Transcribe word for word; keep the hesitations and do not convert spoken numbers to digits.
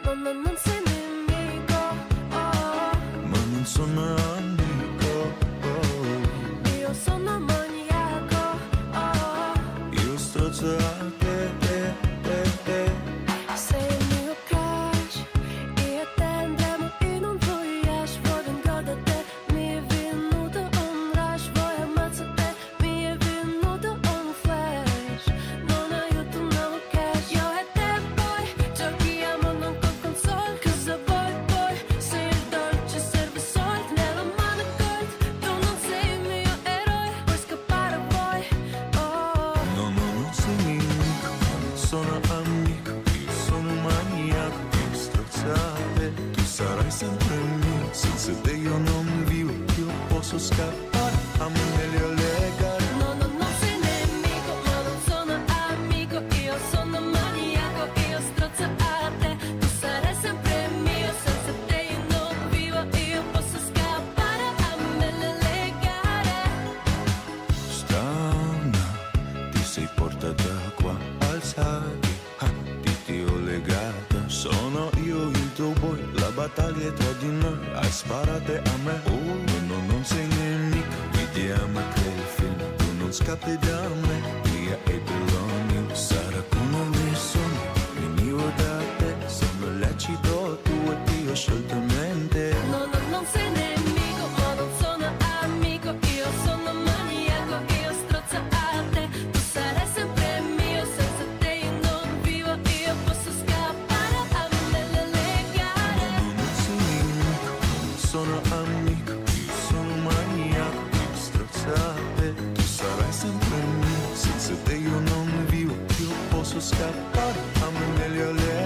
no, no, non sei nemico, oh. Ma non sono amico, oh. Io sono maniaco, oh. Io strozzo a te, te, te, te. Sei il mio crush, io e te andremo in un voyage. Vorrei da te, mi è venuto un rush. Vuoi ammazzare, mi è venuto un flash. Non aiuto, no cash. Io e te poi giochiamo non con console. Cosa vuoi poi? Sei il dolce, serve soldi nella mano gold. Tu non sei il mio eroe, puoi scappare vuoi, oh. No, no, non sei nemico, sono amico. Io sono maniaco, io strozzate. Tu sarai sempre mio, senza te io non vivo. Io posso scappare, a me meglio legare. No, no, non sei nemico, ma non sono amico. Io sono maniaco, io strozzo a te. Tu sarai sempre mio, senza te io non vivo. Io posso scappare, a me le legare. Strana, ti sei portata qua, alzati, ah, ti ti ho legata. Sono io il tuo boy, la battaglia è tra di noi. Hai sparate a me, oh, no, non sei nemico. Vediamo che il film, tu non scappi da me. Via e belonging, sarà come mi sono. Venivo da te, sembra lecito, tu e io scioltamente. No, no, non sei nemico, ma non sono amico. Io sono maniaco, io strozzo a te. Tu sarai sempre mio, senza te io non vivo. Io posso scappare, a me le legare. No, non sei nemico, sono amico. Io sono maniaco, io strozzate. Tu sarai sempre mio, senza te io non vivo. Io posso scappare, a me meglio legare.